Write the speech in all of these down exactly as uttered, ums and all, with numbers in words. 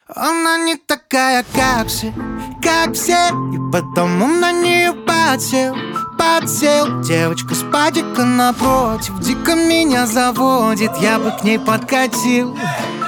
Она не такая, как все, как все, и потому на нее подсел, подсел. Девочка с падика напротив дико меня заводит, я бы к ней подкатил.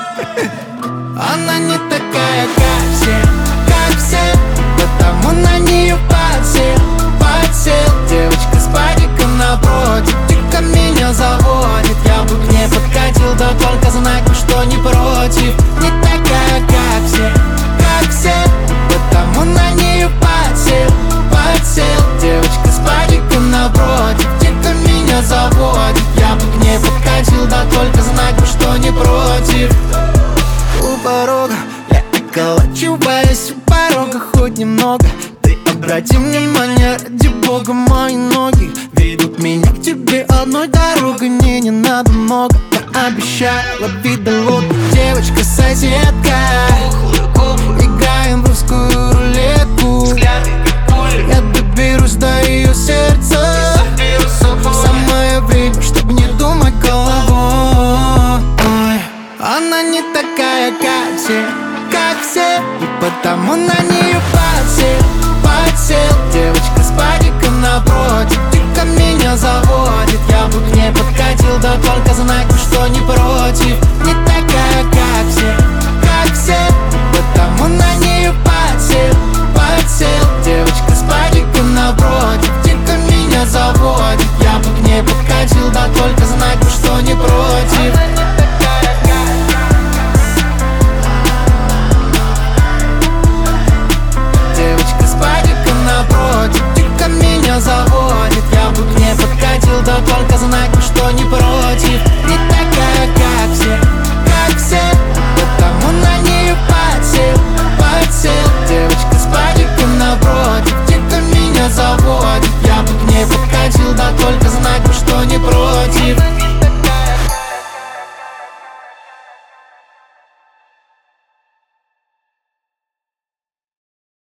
Она не такая, как все, как все, потому на нее подсел, подсел. Девочка с падика напротив дико меня заводит, я бы к ней подкатил, да только знать, что не против. Не такая, как все, как все, потому на нее подсел, подсел. Девочка с падика напротив дико меня заводит, я бы к ней подкатил, да только знать, что не против. У порога я околачиваюсь, у порога хоть немного. Ты обрати внимание, ради бога, мои ноги ведут меня к тебе одной дорогой. Мне не надо много, я обещаю, лови да лови. Девочка-соседка, играем в русскую рулетку. Я доберусь до ее сердца, самое время, чтобы не думать головой. Она не такая, как все, как все, и потому на